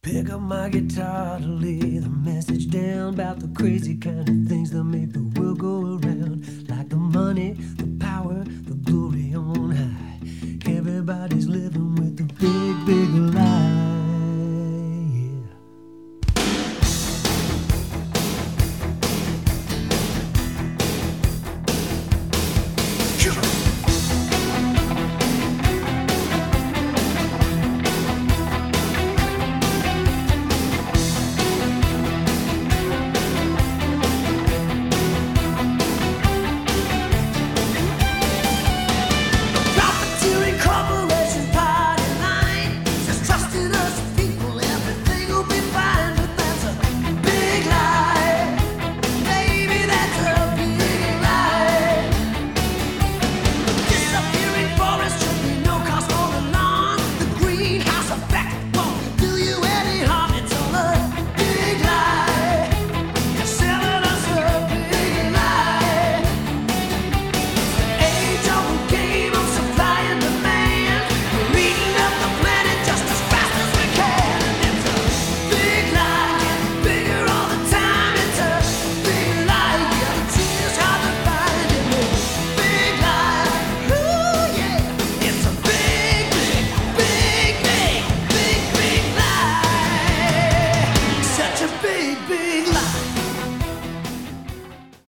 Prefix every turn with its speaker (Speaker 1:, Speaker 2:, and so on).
Speaker 1: Pick up my guitar to lay the message down about the crazy kind of things that make the world go around. Like the money, the power, the glory on high. Everybody's living with the big, big lie.